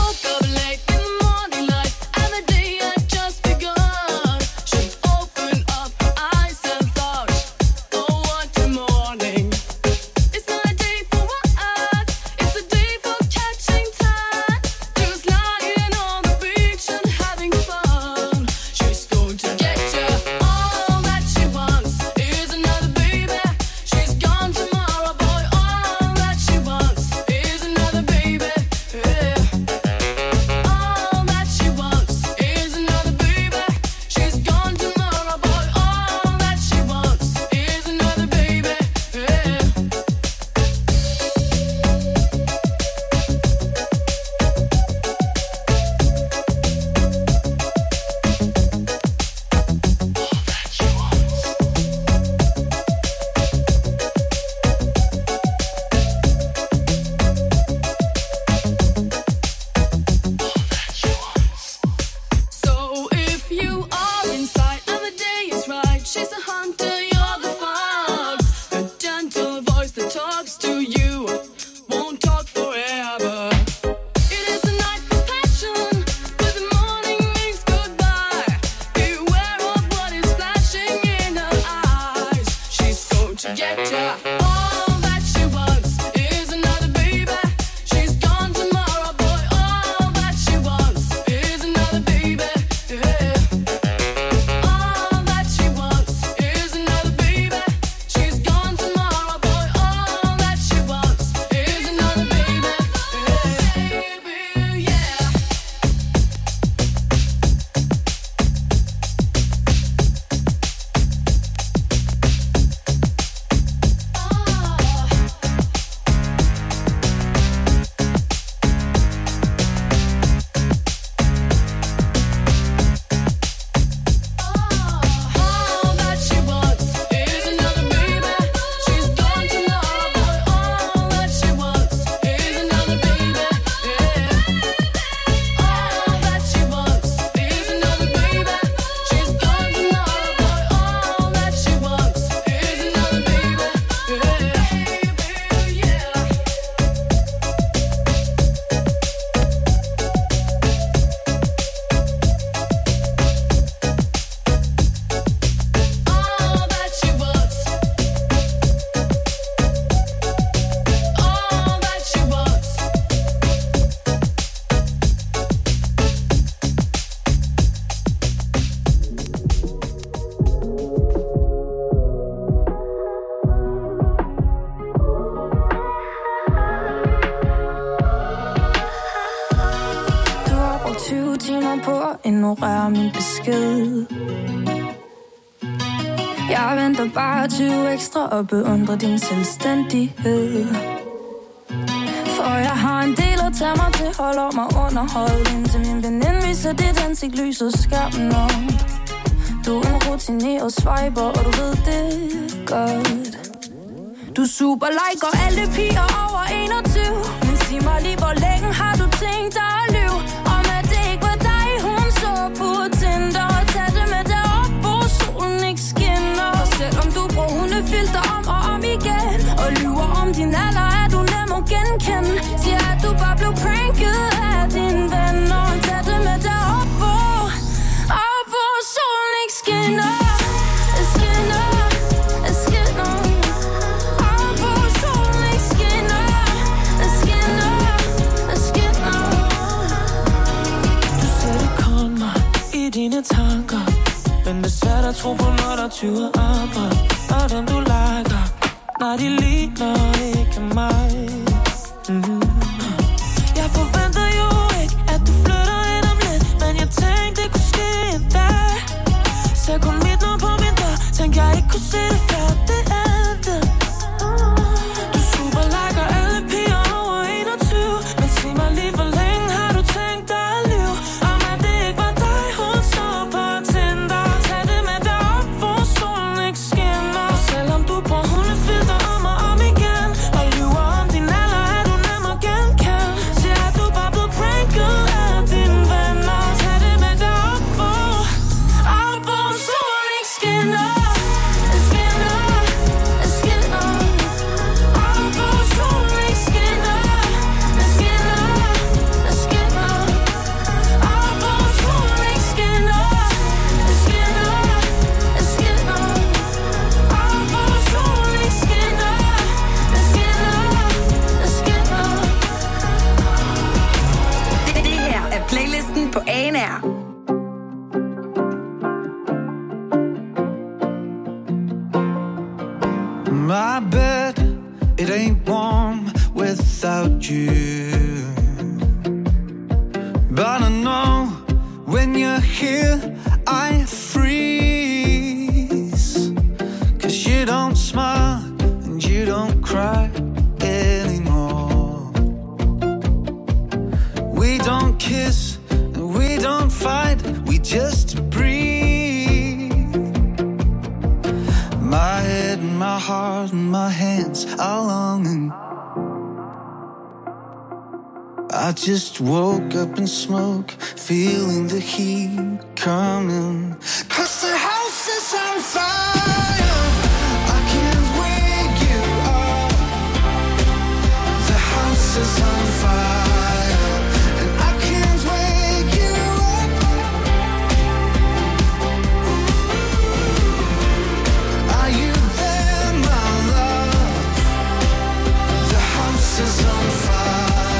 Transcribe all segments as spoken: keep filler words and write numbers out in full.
ignorere min besked. Jeg venter bare tyve ekstra og beundrer din selvstændighed. For jeg har en del at tage mig til, holder mig underholdt, indtil min veninde viser dit ansigt lyser skærmen op. Du er en rutineret swiper, og du ved det godt. Du super liker alle piger over enogtyve, men sig mig lige, hvor længe har du tænkt dig at lyve? Om at det ikke var dig, hun så på Tinder. Og tag det med derop, hvor solen ikke skinner. Og selvom du bruger hundefilter om og om igen, og lyver om din alder, er du nem at genkende. Siger at du bare blev pranket af dine venner. Og tag det med derop, hvor, op, hvor solen ikke skinner. Skinner, skinner. Dine tanker, men det er svært at tro på, når der tyver andre. Og dem du liker, når de ligner ikke mig. Mm. Jeg forventer jo ikke, at du flytter ind om lidt, men jeg tænkte, det kunne ske en dag. Så kom mit nummer på min dør, tænkte jeg ikke kunne se det før det endte. Du super liker alle piger over enogtyve, men sig mig lige, hvor længe har du tænkt dig at lyve? Om at det ikke var dig, hun så på Tinder. Tag det med derop, hvor solen ikke skinner. Og selvom du bruger hundefilter om og om igen, og lyver om din alder, er du nem at Playlisten på A N R. My bed, it ain't warm without you. But I know when you're here, I freeze. Cause you don't smile and you don't cry anymore. We don't kiss and we don't fight, we just breathe. My head and my heart and my hands are longing. I just woke up in smoke, feeling the heat coming. Cause the house is on fire, I can't wake you up. The house is on fire, and I can't wake you up. Are you there, my love? The house is on fire.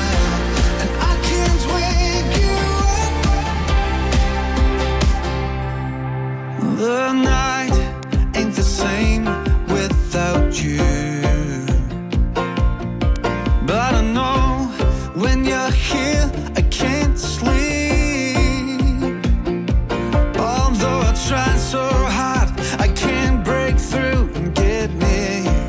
The night ain't the same without you. But I know when you're here, I can't sleep. Although I try so hard, I can't break through and get near you.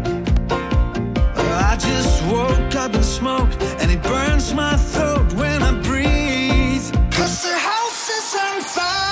I just woke up in smoke, and it burns my throat when I breathe. Cause the house is on fire.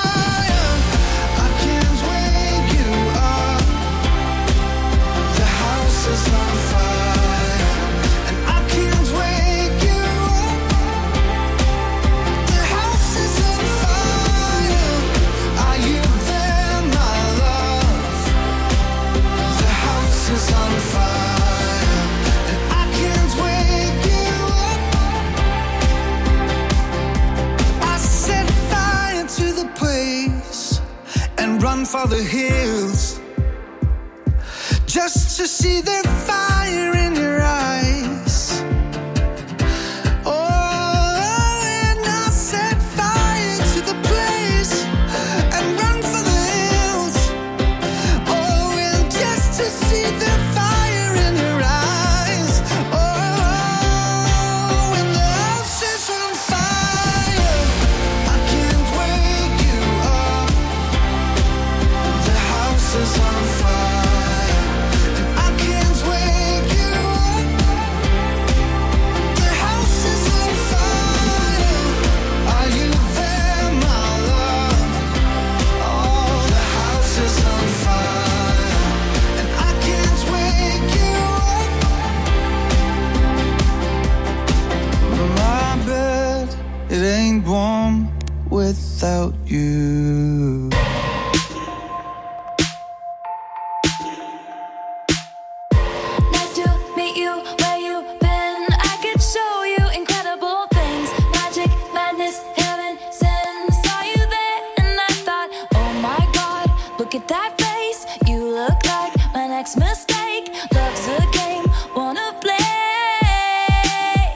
Run for the hills, just to see the fire in your eyes. Oh, and I set fire to the place and run for the hills. Oh, and just to see the fire in your eyes. Oh, when the house is on fire, I can't wake you up. The house is on fire, and I can't wake you up. The house is on fire. Are you there, my love? Oh, the house is on fire, and I can't wake you up. My bed, it ain't warm without you. Look at that face, you look like my next mistake. Love's a game, wanna play.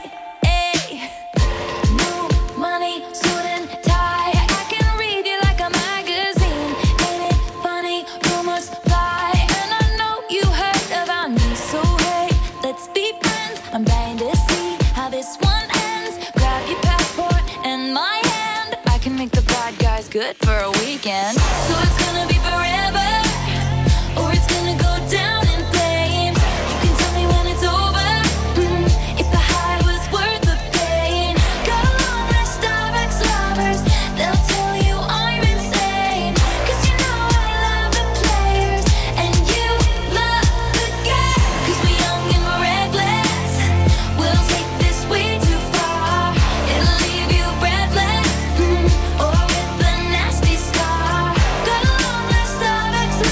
New money, suit and tie. I can read you like a magazine. Ain't it funny, rumors fly. And I know you heard about me, so hey, let's be friends. I'm dying to see how this one ends. Grab your passport and my hand. I can make the bad guys good for a weekend. So it's gonna be forever, or it's gonna go down in flames. You can tell me when it's over, mm, if the high was worth the pain. Got a long list of ex-lovers, they'll tell you I'm insane. Cause you know I love the players, and you love the game. Cause we're young and we're reckless, we'll take this way too far. It'll leave you breathless, mm, or with a nasty scar. Got a long list of ex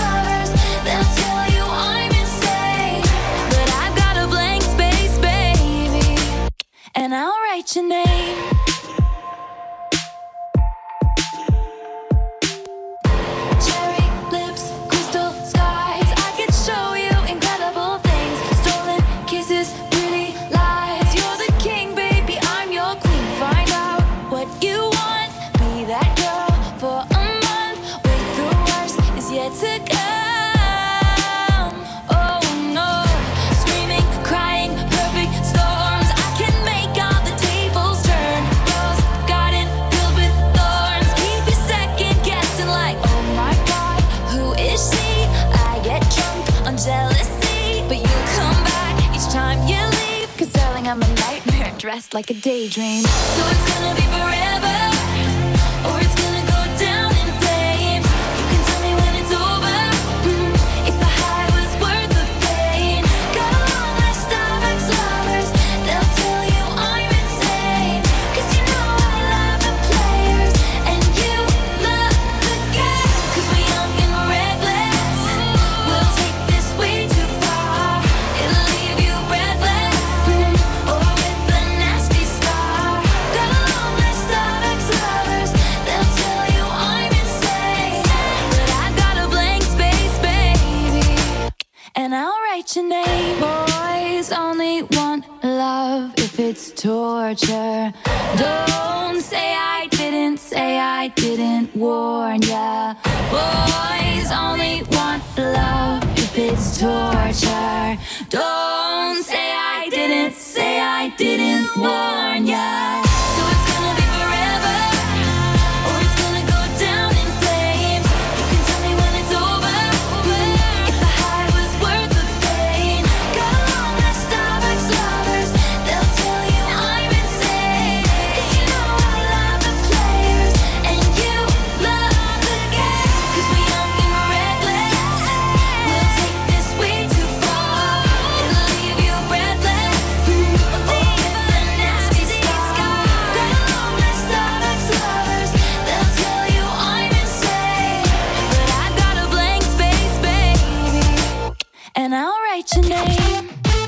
rest like a daydream. So it's gonna be forever, or it's gonna go down in flames. You can tell me when it's over, mm, if the high was worth the pain. Got a long list of ex-lovers, they'll tell you I'm insane. Cause you know I love the players, and you love the game. Cause we're young and we're reckless, we'll take this way too far. It'll leave you breathless, mm, or with a nasty scar. Got a long list of ex-lovers, they'll tell you I'm insane. But I got a blank space, baby, and I'll write your name. Boys only want love if it's torture. Don't say I didn't, say I didn't warn ya. Boys only want love if it's torture. Don't say I didn't, say I didn't warn ya. So it's gonna be forever, or it's gonna go down in flames. You can tell me when it's over, if the high was worth the pain. Got a long list of ex-lovers, they'll tell you I'm insane. Cause you know I love the players, and you love the game. Cause we're young and we're reckless, we'll take this way too far. It'll leave you breathless, mm, or with a nasty scar. Got a long list of ex-lovers, they'll tell you I'm insane. But I got a blank space, baby, and I'll write your name.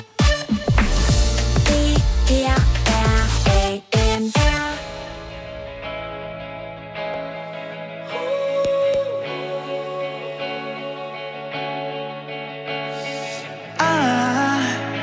B E R A N L. I,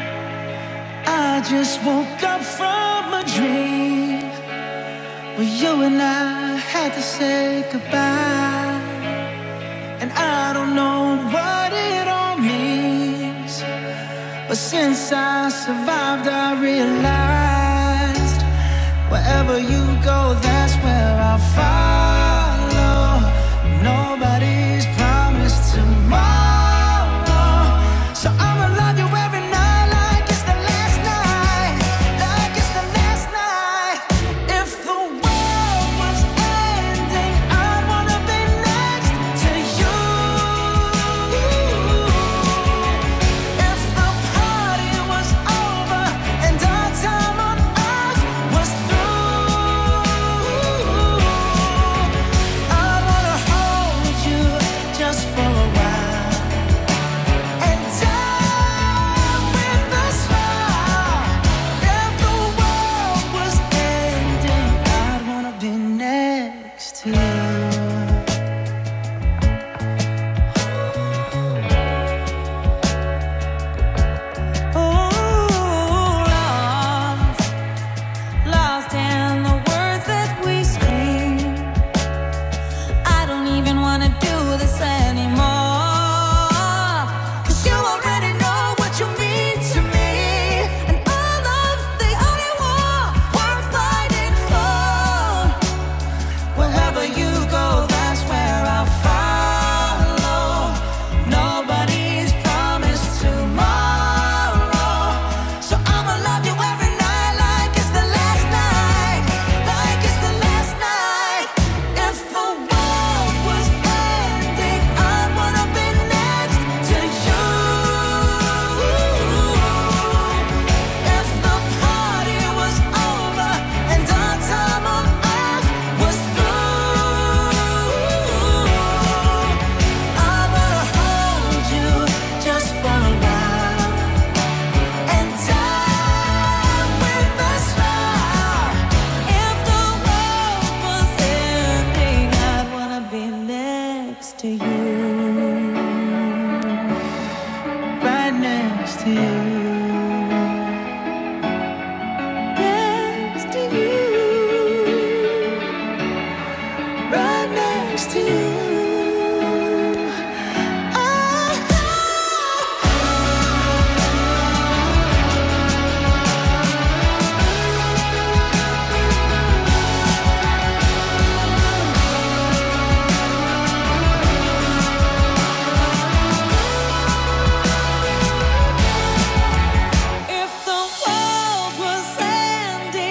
I just woke up from a dream where you and I had to say goodbye. And I don't know what it all means, but since I survived, I realized wherever you go, that's where I'll follow. Nobody's promised tomorrow, so I'ma love you every night like it's the last night, like it's the last night. If the world was ending, I'd wanna be next to you. If the party was over and our time on earth was through, I'd wanna hold you just for a while and die with a smile. If the world was ending, I'd wanna be next to you. Ooh, lost, lost in the words that we scream. I don't even wanna do this anymore. Cause you already know what you mean to me, and all love's the only war worth fighting for. Wherever you go, that's where I'll follow. Nobody's promised tomorrow, so I'ma love you every night like it's the last night, like it's the last night. If the world was ending, I'd wanna be next to you. If the party was over and our time on earth was through, I wanna hold you just for a while and die with a smile. If the world was ending, I'd wanna be next to you, right next to you, next to you, right next to you. If the world was ending,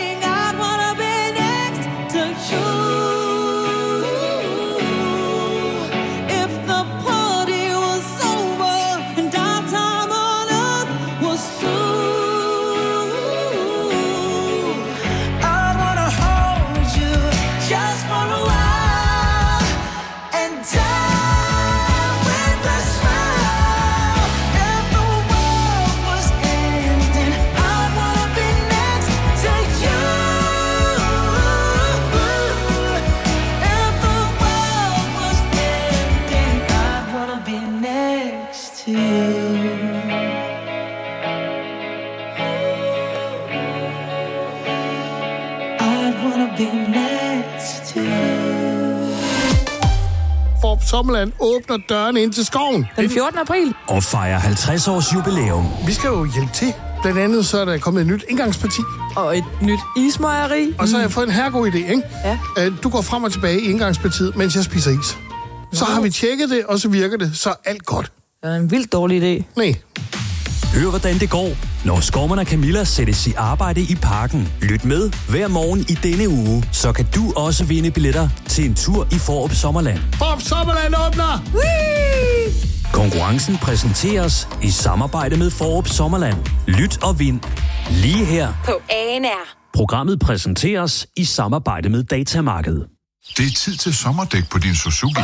Fårup Sommerland åbner dørene ind til skoven. Den fjortende april. Og fejrer halvtreds års jubilæum. Vi skal jo hjælpe til. Blandt andet så er der kommet et nyt indgangsparti. Og et nyt ismejeri. Og så har jeg fået en herregod idé, ikke? Ja. Du går frem og tilbage i indgangspartiet, mens jeg spiser is. Så har vi tjekket det, og så virker det, så alt godt. Det er en vildt dårlig idé. Nej. Hør, hvordan det går, når Skovman og Camilla sættes i arbejde i parken. Lyt med hver morgen i denne uge, så kan du også vinde billetter til en tur i Fårup Sommerland. Fårup Sommerland åbner! Whee! Konkurrencen præsenteres i samarbejde med Fårup Sommerland. Lyt og vind lige her på A N R. Programmet præsenteres i samarbejde med Datamarkedet. Det er tid til sommerdæk på din Suzuki.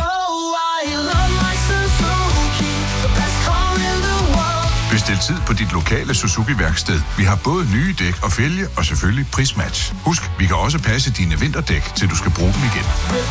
Bestil tid på dit lokale Suzuki-værksted. Vi har både nye dæk og fælge, og selvfølgelig prismatch. Husk, vi kan også passe dine vinterdæk, til du skal bruge dem igen.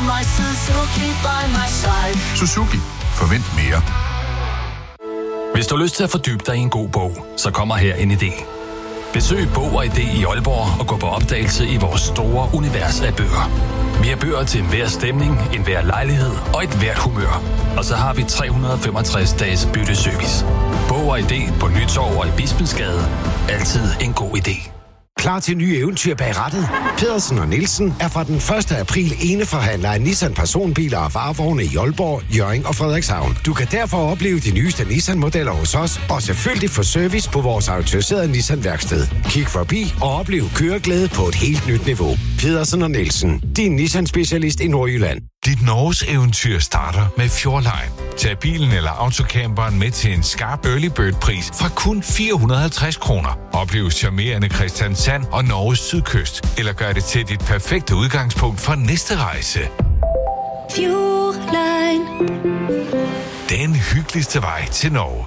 Suzuki. Forvent mere. Hvis du har lyst til at fordybe dig i en god bog, så kommer her en idé. Besøg Bog og Idé i Aalborg og gå på opdagelse i vores store univers af bøger. Vi har bøger til enhver stemning, enhver lejlighed og et hvert humør. Og så har vi tre hundrede og femogtres dages bytteservice. Bog og Idé på Nytorv og i Bispensgade. Altid en god idé. Klar til nye eventyr bag rattet? Pedersen og Nielsen er fra den første april eneforhandler af Nissan personbiler og varevogne i Aalborg, Hjørring og Frederikshavn. Du kan derfor opleve de nyeste Nissan-modeller hos os, og selvfølgelig få service på vores autoriserede Nissan-værksted. Kig forbi og oplev køreglæde på et helt nyt niveau. Pedersen og Nielsen, din Nissan-specialist i Nordjylland. Dit Norges eventyr starter med Fjordline. Tag bilen eller autocamperen med til en skarp early bird pris fra kun fire hundrede og halvtreds kroner. Oplev charmerende Kristiansand og Norges sydkyst. Eller gør det til dit perfekte udgangspunkt for næste rejse. Fjordline. Den hyggeligste vej til Norge.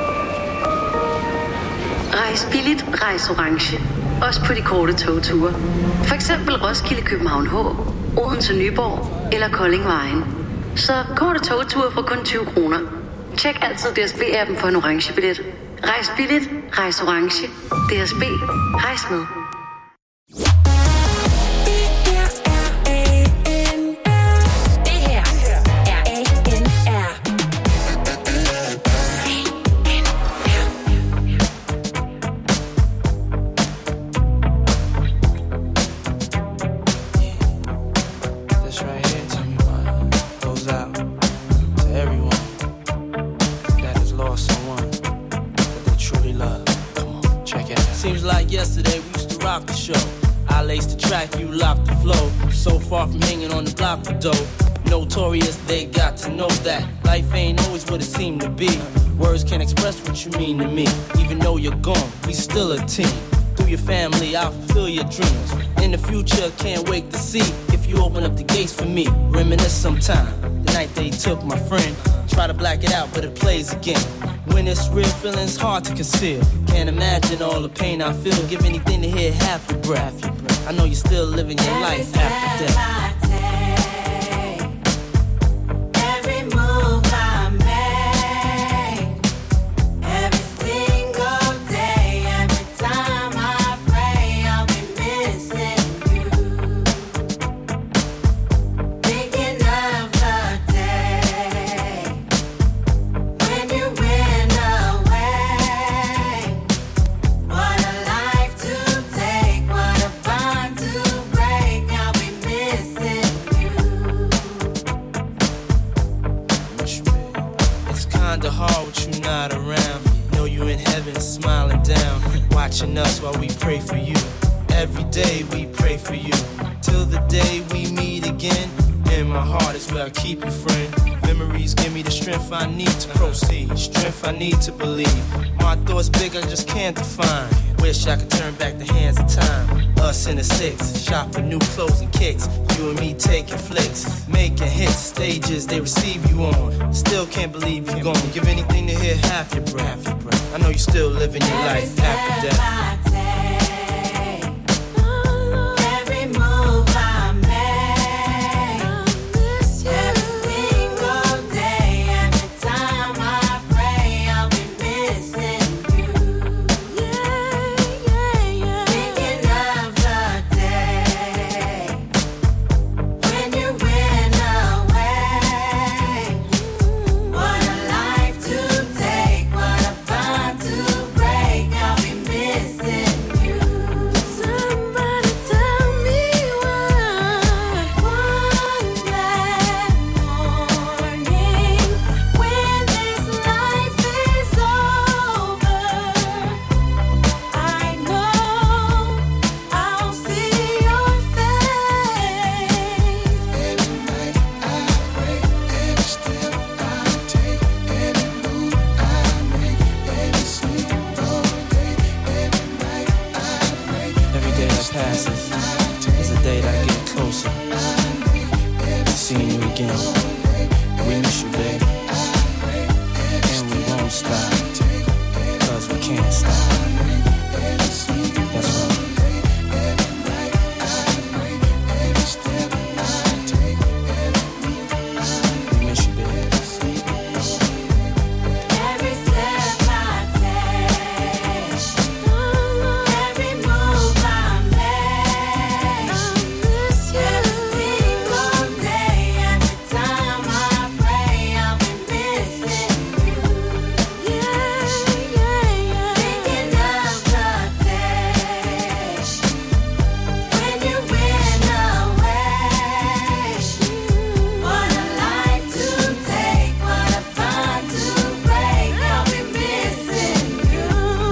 Rejs billigt, rejs orange. Også på de korte togture. For eksempel Roskilde, København H, Odense, Nyborg eller Kolding Vejen. Så korte togture for kun tyve kroner. Tjek altid D S B-appen for en orange billet. Rejs billigt, rejs orange. D S B, rejs med. Yesterday we used to rock the show. I laced the track, you locked the flow. So far from hanging on the block for dough. Notorious, they got to know that life ain't always what it seemed to be. Words can't express what you mean to me. Even though you're gone, we still a team. Through your family, I'll fulfill your dreams. In the future, can't wait to see if you open up the gates for me. Reminisce sometime, the night they took my friend. Try to black it out, but it plays again. When it's real, feeling's hard to conceal. Can't imagine all the pain I feel. Give anything to hear half your breath. I know you're still living your life after death. Watching us while we pray for you. Every day we pray for you. Till the day we meet again. In my heart is where I keep you, friend. Memories give me the strength I need to proceed. Strength I need to believe. My thoughts big, I just can't define. Wish I could turn back the hands of time. Us in the six, shop for new clothes and kicks. You and me taking flicks, making hits. Stages they receive you on. Still can't believe you're gone. Give anything to hear half your breath. I know you're still living your life after death. again. We miss you, babe. And we won't stop, cause we can't stop. That's right. We miss you, babe. Every step I take, every move I make, every single day, every time I pray, I'll be missing you. Yeah, yeah, yeah. Thinking of the day when you went away. What a life to take, what a bond to break. I'll be missing you.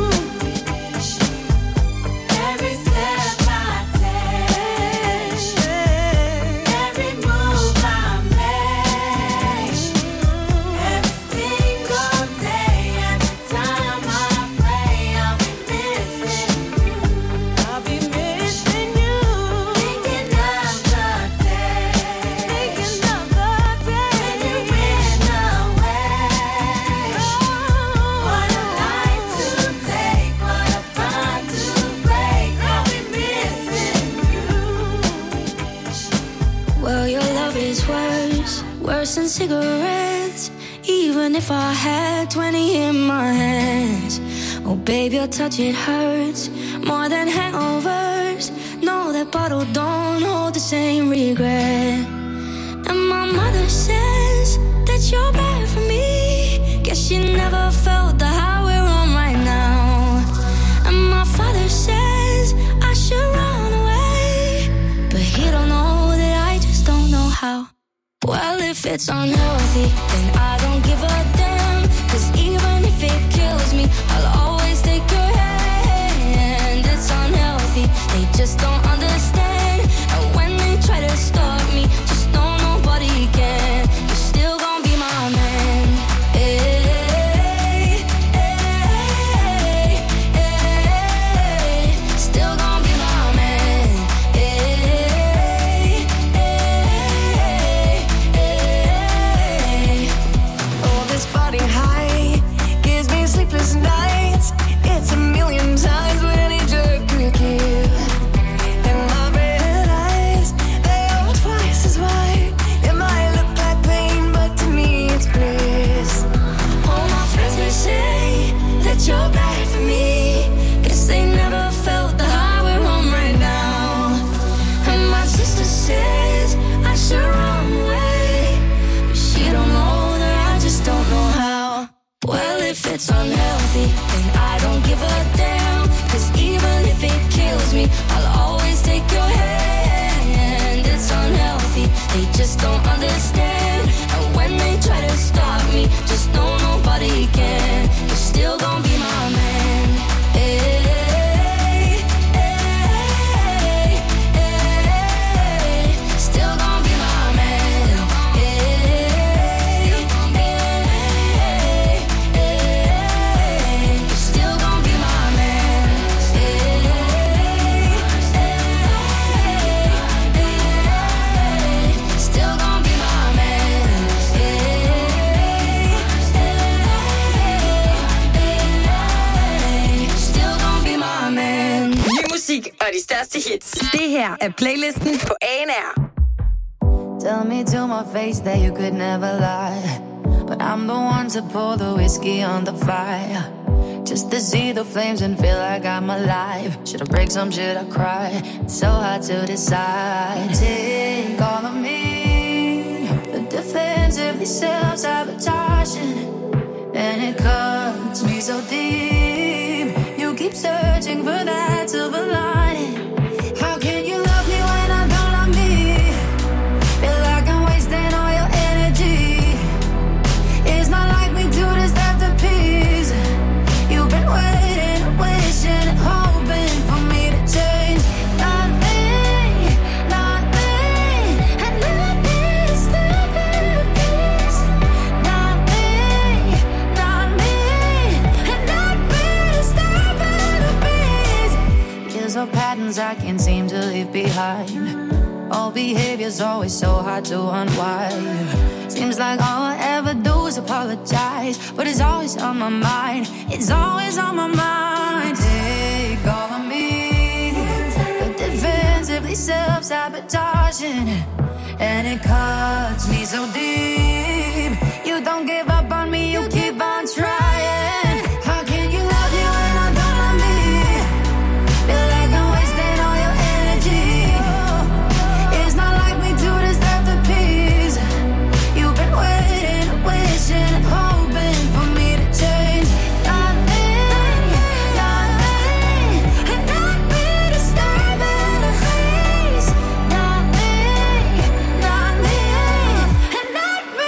Every step I take, every move I make, every single day, every time I pray, I'll be missing you. I'll be missing you. Thinking of the day, thinking of the day when you went away. What a life to take, what a bond to break. I'll be missing you. Well, your love is worse, worse than cigarettes. Even if I had twenty in my hands. Oh, babe, your touch, it hurts more than hangovers. No, that bottle don't hold the same regret. And my mother says that you're bad for me. Guess she never felt the high we're on right now. And my father says I should run away, but he don't know that I just don't know how. Well, if it's unhealthy, then I don't give a damn. Cause even if it kills me, I'll always take your hand. It's unhealthy, they just don't understand. And when they try to stop me, just know nobody can. You're still gonna be my man. Hey, hey, hey, still gonna be my man. Hey, hey, hey. Oh, this body high gives me sleepless nights. It's a million times what any jerk could give. And my red eyes, they are twice as wide. It might look like pain, but to me it's bliss. All my friends, they say that you're bad for me. Guess they never felt the high we're on right now. And my sister says I should run away, but she don't know that I just don't know how. Well, if it's unhealthy, then I don't give a damn. Cause even if it kills me, I'll always take your hand. It's unhealthy, they just don't understand. And when they try to stop me, just know nobody can. You're still gonna be my man. Hey, hey, hey, still gonna be my man. Hey, hey, hey, you're still gonna be my man. Hey, hey, hey, still gonna be my man. Hey, hey, still gonna be my man. Ny musik og de største hits. Det her er playlisten på A and R. Tell me to my face that you could never lie, but I'm the one to pour the whiskey on the fire, just to see the flames and feel like I'm alive. Should I break some, should I cry? It's so hard to decide. Take all of me, but defensively self-sabotaging, and it cuts me so deep. You keep searching for that silver lining. How can you love me when I don't love me? Feel like I'm wasting all your energy. It's not like we do this after peace. You've been waiting, wishing, hoping for me to change. Not me, not me. was always so hard to unwind. Seems like all I ever do is apologize, but it's always on my mind. It's always on my mind. Take all of me, but defensively self-sabotaging, and it cuts me so deep. You don't give up on me, you keep on trying. How can you love you when I don't love me? Feel like I'm wasting all your energy. It's not like we do this deserve the peace. You've been waiting, wishing and hoping for me to change. Not me, not me, and not me disturbing the peace. Not me, not me, and not me.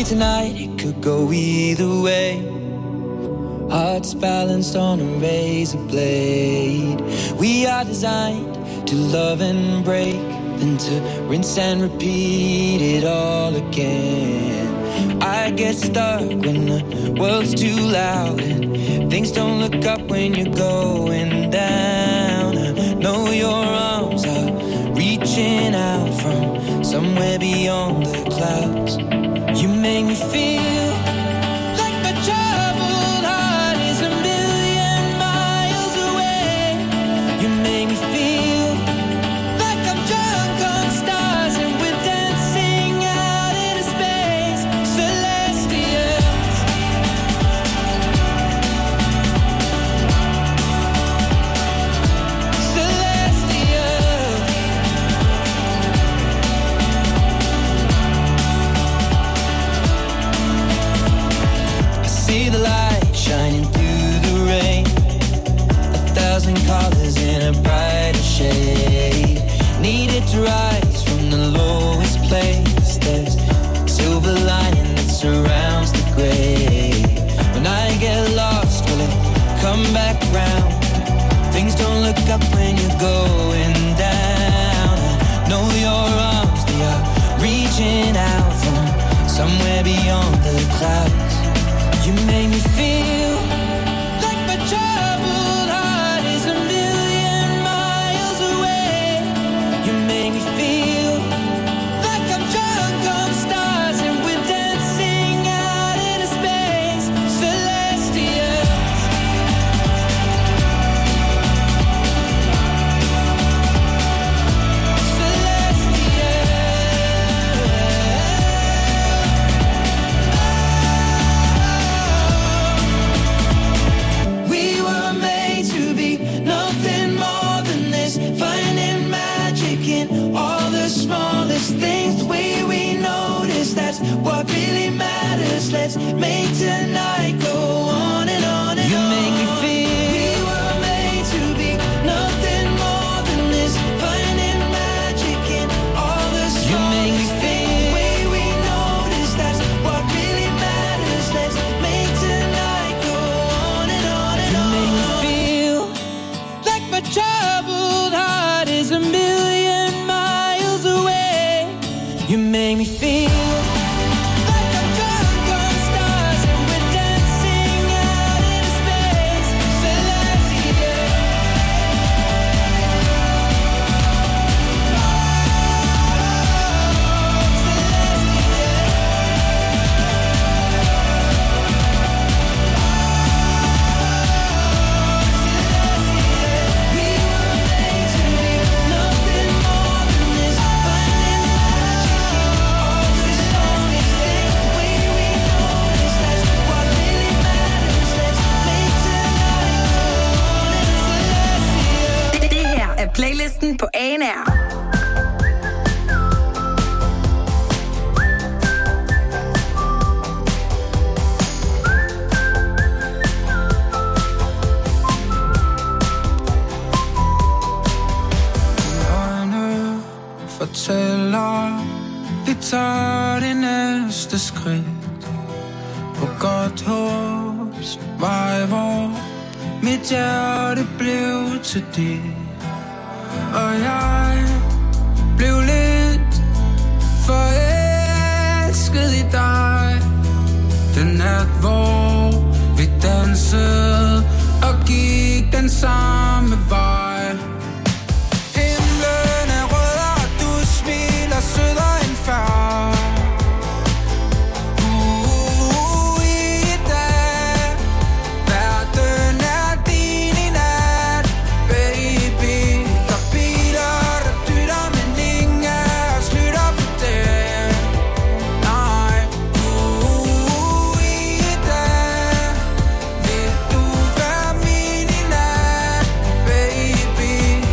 tonight, it could go either way. Hearts balanced on a razor blade. We are designed to love and break, then to rinse and repeat it all again. I get stuck when the world's too loud and things don't look up when you're going down. I know your arms are reaching out from somewhere beyond the clouds. You make me feel like my troubled heart is a million miles away. You make me feel like I'm drunk on stars and we're dancing out into space. Celestials, celestials. I see the light shining through the rain, a thousand colors in a brighter shade. Needed to rise from the lowest place. There's silver lining that surrounds the gray. When I get lost, will it come back round? Things don't look up when you're going down. I know your arms, they are reaching out from somewhere beyond the clouds. You make me feel like my troubled heart is a million miles away. You make me feel like I'm drunk on stars and we're dancing out into space. Celestials, we were made to be nothing more than this, finding magic in all the smallest things. The way we notice, that's what really matters. Let's make tonight go on and on and you on. You make me feel we were made to be nothing more than this, finding magic in all the smallest you make me feel the way we notice, that's what really matters. Let's make tonight go on and on and you on. You make me feel like my troubled heart is a million miles away. You make me feel like I'm drunk on stars and we're dancing out into space. Celestial, we were made to be nothing more than this, finding magic in all the smallest things. The way we notice, that's what really matters. Let's make tonight go on and celestial. Det her er playlisten på A N R. Øjne fortæller, vi tager det næste skridt på godt håbs vej, hvor mit hjerte blev til dit. Og jeg blev lidt forelsket i dig. Den nat, hvor vi dansede og gik den samme vej. Himlen er rød, og du smiler sødere end før. Uh, i dag, verden er din i nat, baby. Der er biler, der dytter, men ingen af os lytter på det. Nej, uh, i dag, vil du være min i nat, baby.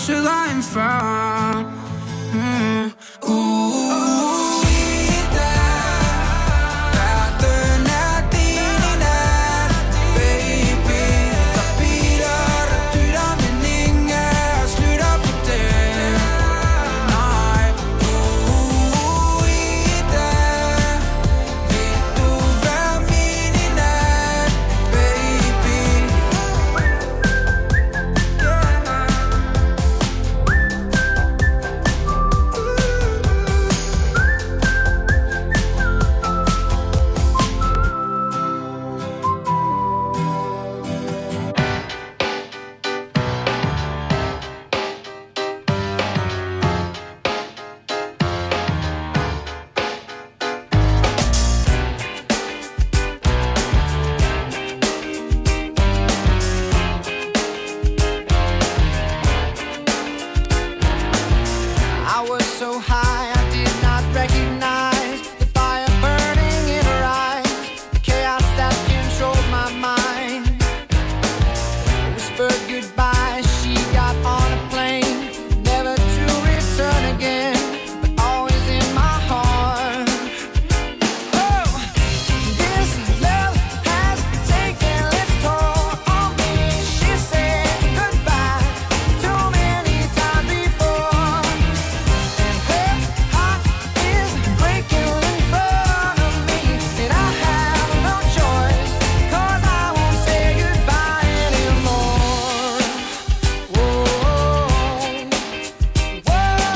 sødere end før. mm. Uh, Ida, verden er din i nat, baby. Der biler, der dytter, men ingen af os lytter på det. Nej, uh, Ida, vil du være min i nat, baby? I was so high, I did not recognize the fire burning in her eyes, the chaos that controlled my mind. Whispered goodbye, she got on a plane, never to return again, but always in my heart. Oh, this love has taken its toll on me. She said goodbye too many times before. And her heart is breaking in front of me, and I have no choice, 'cause I won't say goodbye anymore. Whoa, whoa,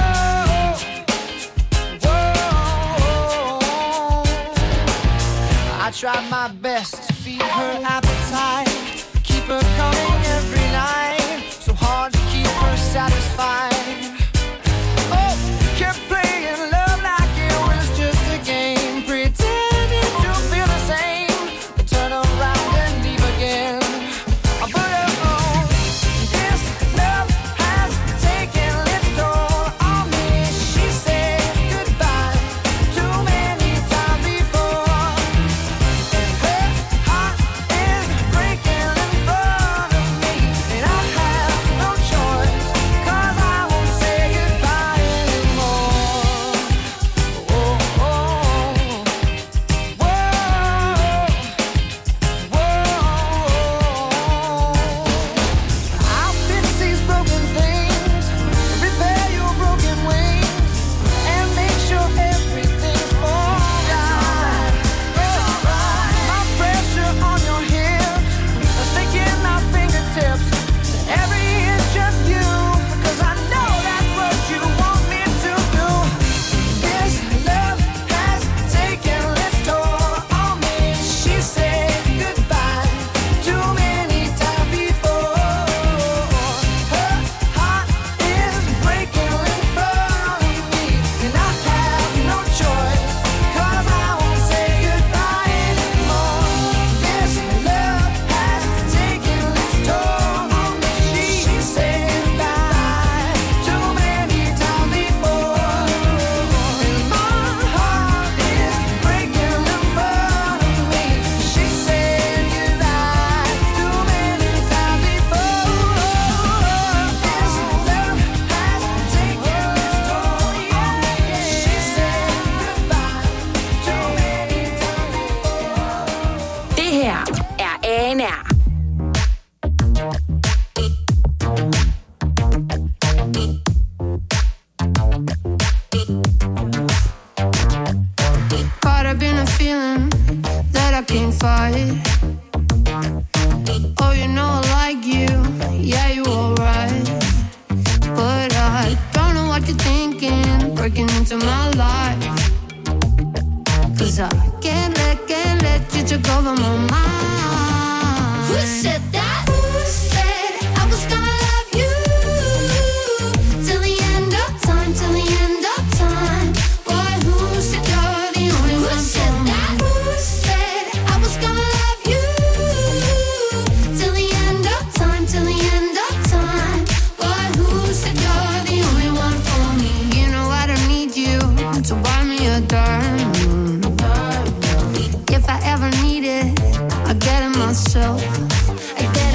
whoa. I tried my best to feed her appetite, keep her coming every night, so hard to keep her satisfied. Oh, kept playing love like it was just a game, pretending to feel the same, but turn around and leave again. I put her on. This love has taken its toll on me. She said goodbye too many times before, and her heart is breaking in front of me, and I have no choice, 'cause I won't say goodbye anymore. Oh, oh, whoa, whoa. I'll fix these broken things, repair your broken wings, and make sure everything's alright. My pressure on your hips, sticking my fingertips to every inch of you, 'cause I know that's what you want me to do. This love has taken its toll on me. She said goodbye too many times before. Her heart is breaking in front of me, and I have no choice, 'cause I won't say goodbye anymore. This love has taken its toll on me. She said goodbye too many times before, and my heart is breaking in front of me. She said goodbye too many times before. This love has taken its toll on me. She said goodbye too many times before. Det her er A N R. Caught up in a feeling that I can't fight. Oh, you know I like you, yeah, you alright. But I don't know what you're thinking, breaking into my life. 'Cause I can't let, can't let you take over my mind. Who said that? Who said I was gonna love you till the end of time, till the end of time? Boy, who said you're the only one for me? Who said I was gonna love you till the end of time, till the end of time? Boy, who said you're the only one for me? You know I don't need you to buy me a dime. If I ever need it, I get it myself. I get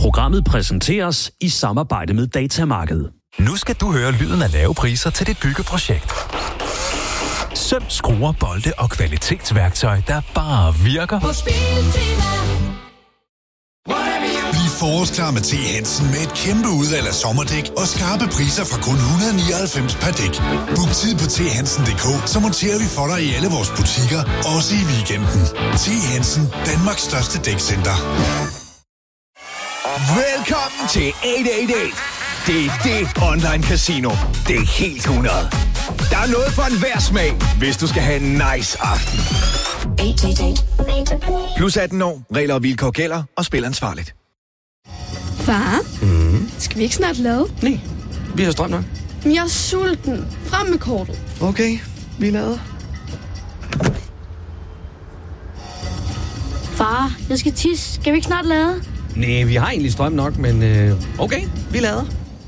Programmet præsenteres i samarbejde med Datamarked. Nu skal du høre lyden af lave priser til dit byggeprojekt. Søm, skruer, bolde og kvalitetsværktøj, der bare virker. Hos Biltema. Bliv forårsklar med T. Hansen med et kæmpe udvalg af sommerdæk og skarpe priser fra kun et hundrede og nioghalvfems per dæk. Book tid på t hansen punktum d k, så monterer vi for dig i alle vores butikker, også i weekenden. T. Hansen, Danmarks største dækcenter. Velkommen til otte otte otte. Det er det online casino. Det er helt hundrede. Der er noget for enhver smag, hvis du skal have en nice aften. Plus atten år, regler og vilkår gælder, og spil ansvarligt. Far, Mm. skal vi ikke snart lade? Nej, vi har strøm nok. Men jeg er sulten. Frem med kortet. Okay, vi lader. Far, jeg skal tisse. Skal vi ikke snart lade? Nej, vi har egentlig strøm nok, men øh, okay, vi lader.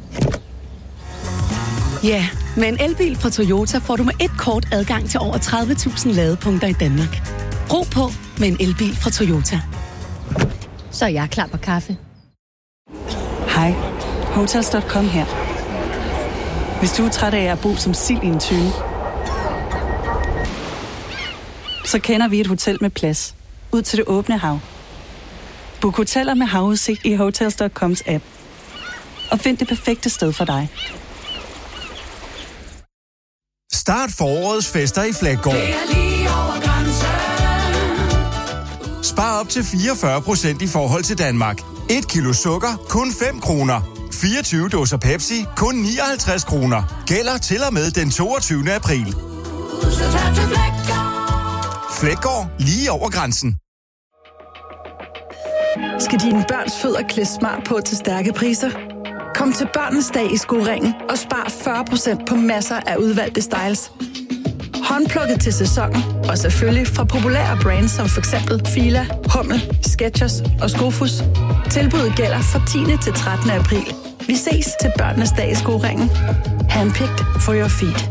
Ja, med en elbil fra Toyota får du med et kort adgang til over tredive tusind ladepunkter i Danmark. Brug på med en elbil fra Toyota. Så er jeg klar på kaffe. Hej, Hotels punktum com her. Hvis du er træt af at bo som sild i en tønde, så kender vi et hotel med plads ud til det åbne hav. Book hoteller med havudsigt i Hotels punktum coms app. Og find det perfekte sted for dig. Start forårets fester i Flækgaard. Spar op til fireogfyrre procent i forhold til Danmark. Et kilo sukker, kun fem kroner. fireogtyve dåser Pepsi, kun nioghalvtreds kroner. Gælder til og med den toogtyvende april. Flækgaard, lige over grænsen. Skal dine børns fødder klæde smart på til stærke priser? Kom til Børnenes Dag i Skoringen og spar fyrre procent på masser af udvalgte styles. Håndplukket til sæsonen, og selvfølgelig fra populære brands som for eksempel Fila, Hummel, Skechers og Skofus. Tilbuddet gælder fra tiende til trettende april. Vi ses til Børnenes Dag i Skoringen. Handpicked for your feet.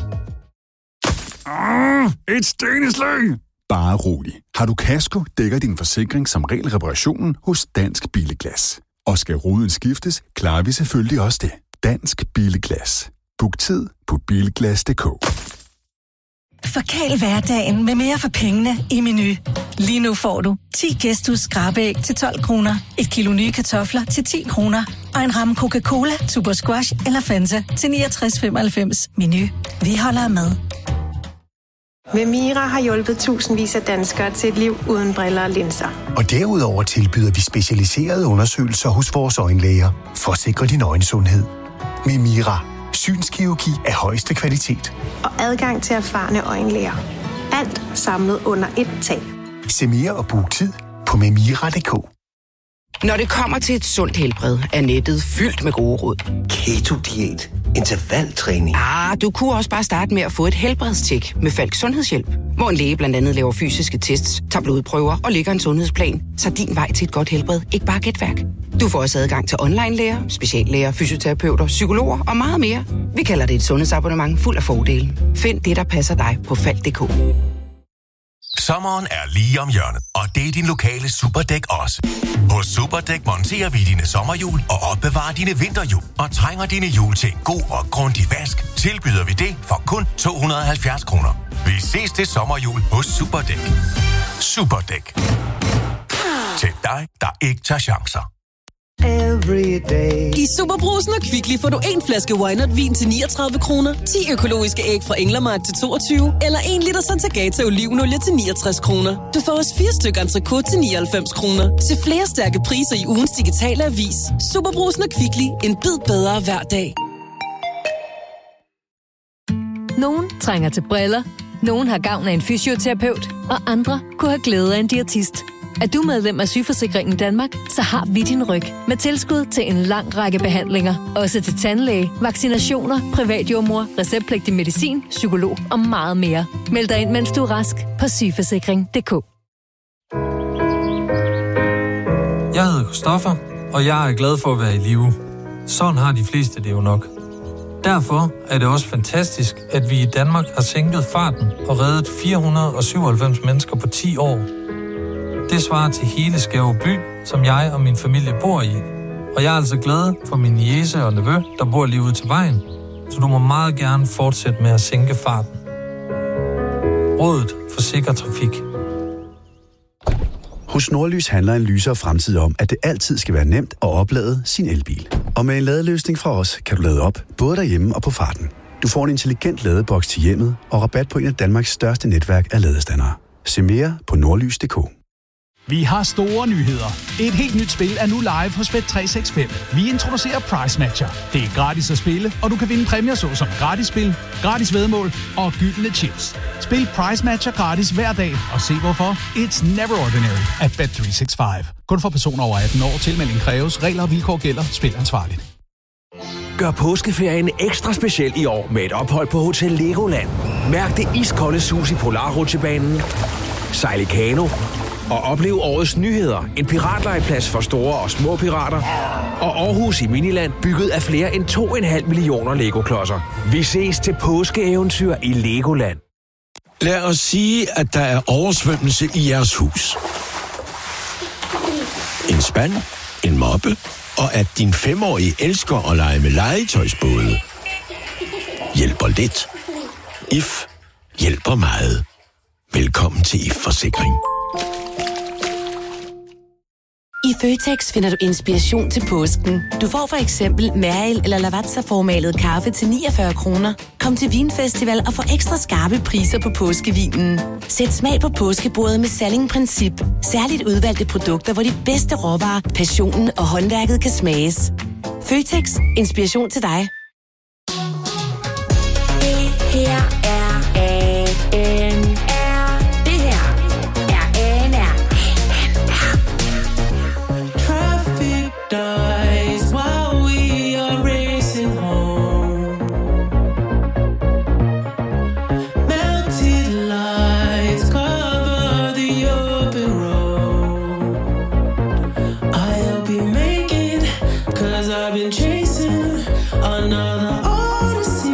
Ah, et steneslag! Bare rolig. Har du kasko, dækker din forsikring som regel reparationen hos Dansk Billeglas. Og skal ruden skiftes, klarer vi selvfølgelig også det. Dansk Billeglas. Book tid på bilglas punktum d k. Forkæl hverdagen med mere for pengene i Meny. Lige nu får du ti Gæsthus skrabeæg til tolv kroner, et kilo nye kartofler til ti kroner og en ramme Coca-Cola, Super Squash eller Fanta til niogtres femoghalvfems. Meny. Vi holder med. Memira har hjulpet tusindvis af danskere til et liv uden briller og linser. Og derudover tilbyder vi specialiserede undersøgelser hos vores øjenlæger for at sikre din øjensundhed. Memira. Synskirurgi af højeste kvalitet. Og adgang til erfarne øjenlæger. Alt samlet under et tag. Se mere og book tid på memira punktum d k. Når det kommer til et sundt helbred, er nettet fyldt med gode råd. Keto-diæt, intervaltræning. Ah, du kunne også bare starte med at få et helbredstjek med Falk Sundhedshjælp, hvor en læge blandt andet laver fysiske tests, tager blodprøver og lægger en sundhedsplan, så din vej til et godt helbred ikke bare er gætværk. Du får også adgang til online-læger, speciallæger, fysioterapeuter, psykologer og meget mere. Vi kalder det et sundhedsabonnement fuld af fordele. Find det, der passer dig på falk punktum d k. Sommeren er lige om hjørnet, og det er din lokale Superdæk også. Hos Superdæk monterer vi dine sommerhjul og opbevarer dine vinterhjul. Og trænger dine hjul til en god og grundig vask, tilbyder vi det for kun to hundrede og halvfjerds kroner. Vi ses til sommerhjul hos Superdæk. Superdæk. Til dig, der ikke tager chancer. I Superbrusen og Kvickly får du en flaske Wynert vin til niogtredive kroner, ti økologiske æg fra Englermark til toogtyve, eller en liter Santagata olivenolie til niogtres kroner. Du får også fire stykker entrecôte til nioghalvfems kroner. Se flere stærke priser i ugens digitale avis. Superbrusen og Kvickly. En bid bedre hver dag. Nogen trænger til briller, nogen har gavn af en fysioterapeut, og andre kunne have glæde af en diætist. Er du medlem af Sygeforsikringen Danmark, så har vi din ryg med tilskud til en lang række behandlinger. Også til tandlæge, vaccinationer, privatjordmor, receptpligtig medicin, psykolog og meget mere. Meld dig ind, mens du er rask på sygeforsikring punktum d k. Jeg hedder Christoffer, og jeg er glad for at være i live. Sådan har de fleste det jo nok. Derfor er det også fantastisk, at vi i Danmark har sænket farten og reddet fire hundrede og syvoghalvfems mennesker på ti år. Det svarer til hele Skæve by, som jeg og min familie bor i. Og jeg er altså glad for min niece og nevø, der bor lige ude til vejen. Så du må meget gerne fortsætte med at sænke farten. Rådet for sikker trafik. Hos Nordlys handler en lysere fremtid om, at det altid skal være nemt at oplade sin elbil. Og med en ladeløsning fra os, kan du lade op, både derhjemme og på farten. Du får en intelligent ladeboks til hjemmet og rabat på en af Danmarks største netværk af ladestandere. Se mere på nordlys punktum d k. Vi har store nyheder. Et helt nyt spil er nu live hos Bet tre seks fem. Vi introducerer Price Matcher. Det er gratis at spille, og du kan vinde præmier såsom gratis spil, gratis væddemål og gyldne chips. Spil Price Matcher gratis hver dag, og se hvorfor. It's never ordinary at Bet tre seks fem. Kun for personer over atten år. Tilmelding kræves. Regler og vilkår gælder. Spil ansvarligt. Gør påskeferien ekstra speciel i år med et ophold på Hotel Legoland. Mærk det iskolde sus i Polarrutsjebanen, sejl i kano og oplev årets nyheder. En piratlejeplads for store og små pirater. Og Aarhus i Miniland, bygget af flere end to komma fem millioner Lego-klodser. Vi ses til påskeeventyr i Legoland. Lad os sige, at der er oversvømmelse i jeres hus. En spand, en moppe, og at din femårige elsker at lege med legetøjsbåde. Hjælper lidt. I F hjælper meget. Velkommen til I F-forsikring. I Føtex finder du inspiration til påsken. Du får for eksempel Mariel eller Lavazza-formalet kaffe til niogfyrre kroner. Kom til Vinfestival og få ekstra skarpe priser på påskevinen. Sæt smag på påskebordet med Salling Princip. Særligt udvalgte produkter, hvor de bedste råvarer, passionen og håndværket kan smages. Føtex. Inspiration til dig. Det her er A N R. Det her er A N R. Dies while we are racing home. Melted lights cover the open road. I'll be making, cause I've been chasing another odyssey.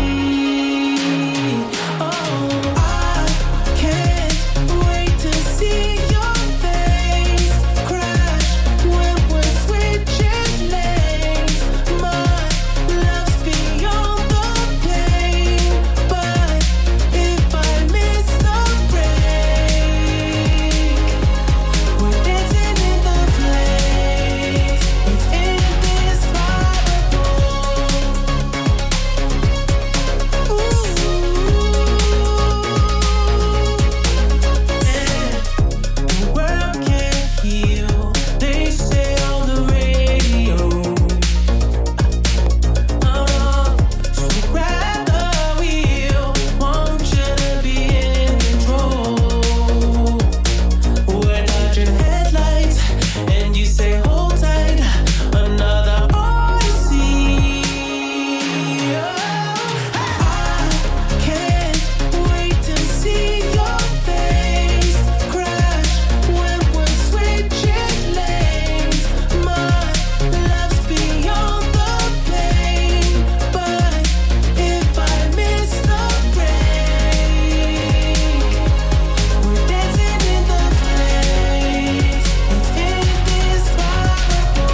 Oh, I can't wait to see your face crash when we're switching lanes. My love's beyond the pain, but if I miss the break, we're dancing in the flames. It's indescribable. Ooh, yeah. The world can't heal, they say on the radio. Uh, so grab the wheel, want you to be in control. We're dodging headlights, and you say hold tight, another odyssey. I can't wait to see your face crash when we're switching lanes. My love's beyond the pain, but if I miss the break, we're dancing in the flames. It's indescribable.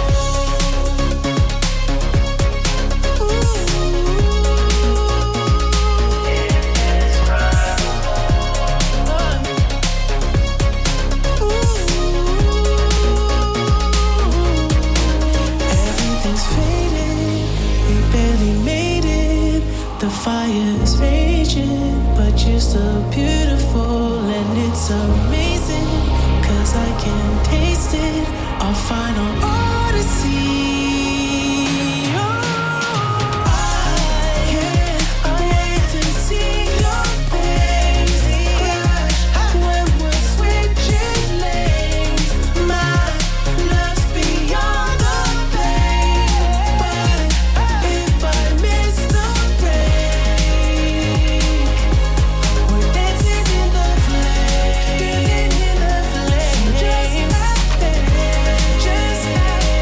Everything's faded, we barely made it. The fire's raging, but you're still beautiful, and it's amazing, cause I can taste it. Our final odyssey. Oh, I can't wait to see your face crash when we're switching lanes. My love's beyond the pain, but if I miss the break, we're dancing in the flames. Dancing in the flames. Just like that, just like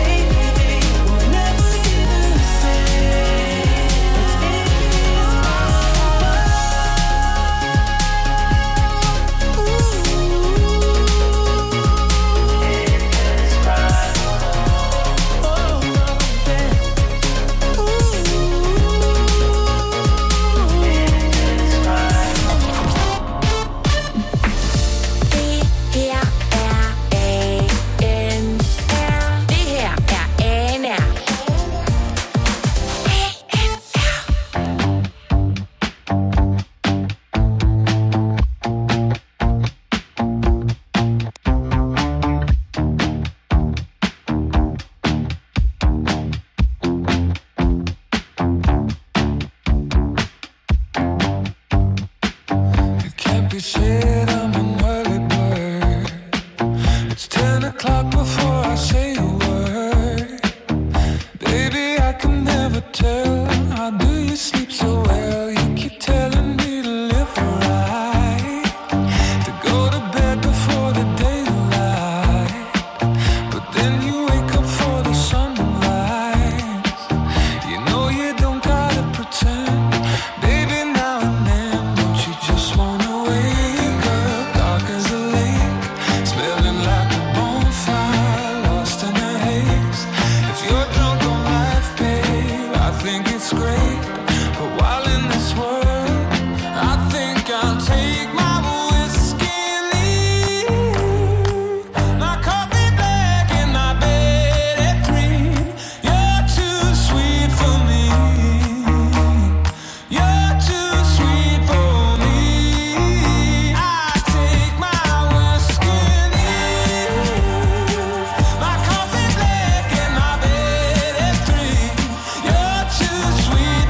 said I'm an early bird. It's ten o'clock before I say a word. Baby, I can never tell. How do you sleep so well? You keep telling me to live right, to go to bed before the daylight, but then you wake up for the sunrise. You know you don't gotta pretend, baby. Now and then, don't you just wanna wake up dark as a lake, smelling like a bonfire, lost in a haze. If you're drunk on life, babe, I think it's great. But while in this world, I think I'll take my whiskey and leave. My coffee black and my bed at three. You're too sweet for me. You're too sweet for me. I take my whiskey and leave. My coffee black and my bed at three. You're too sweet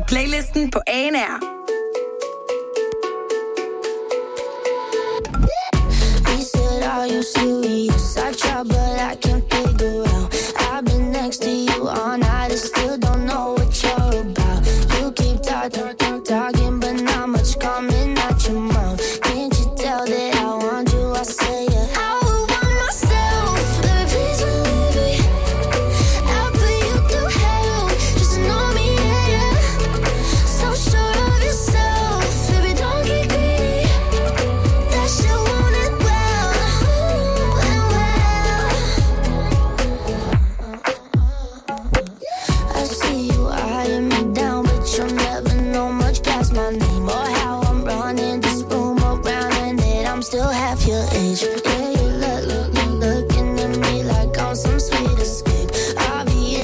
Playlisten på A N R. He said, are you serious? I try, but I can't figure out. I've been next to you all night and still don't know what you're about. You keep talking, talking, but not much coming out your mouth. Can't you tell that I want you? I say it. I would want myself. Baby, please believe me. I'll put you through hell. Just know me, yeah, yeah. So sure of yourself. Baby, don't get greedy. That shit want it well. Ooh, and well. I see you eyeing me down, but you'll never know much past my name or how I'm running this room around, and that I'm still half your age.